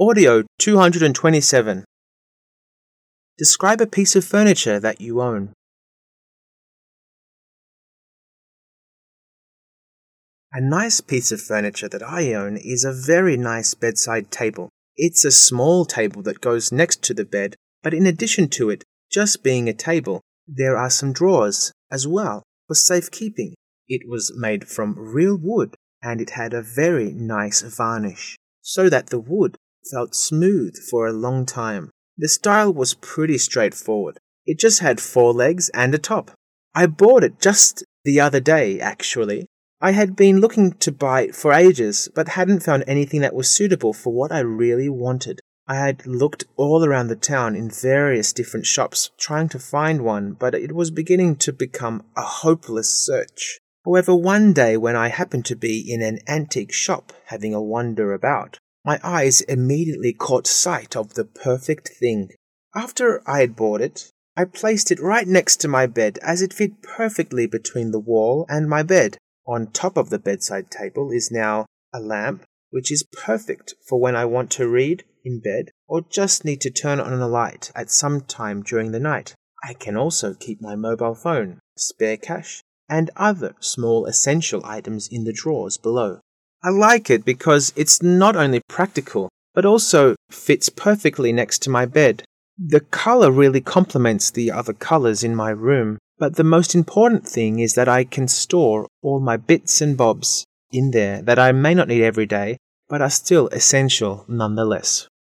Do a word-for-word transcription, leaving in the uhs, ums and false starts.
Audio two hundred twenty-seven. Describe a piece of furniture that you own. A nice piece of furniture that I own is a very nice bedside table. It's a small table that goes next to the bed, but in addition to it, just being a table, there are some drawers as well for safekeeping. It was made from real wood and it had a very nice varnish, so that the wood felt smooth for a long time. The style was pretty straightforward. It just had four legs and a top. I bought it just the other day, actually. I had been looking to buy it for ages, but hadn't found anything that was suitable for what I really wanted. I had looked all around the town in various different shops, trying to find one, but it was beginning to become a hopeless search. However, one day when I happened to be in an antique shop having a wander about, my eyes immediately caught sight of the perfect thing. After I had bought it, I placed it right next to my bed as it fit perfectly between the wall and my bed. On top of the bedside table is now a lamp, which is perfect for when I want to read in bed or just need to turn on a light at some time during the night. I can also keep my mobile phone, spare cash, and other small essential items in the drawers below. I like it because it's not only practical, but also fits perfectly next to my bed. The color really complements the other colors in my room, but the most important thing is that I can store all my bits and bobs in there that I may not need every day, but are still essential nonetheless.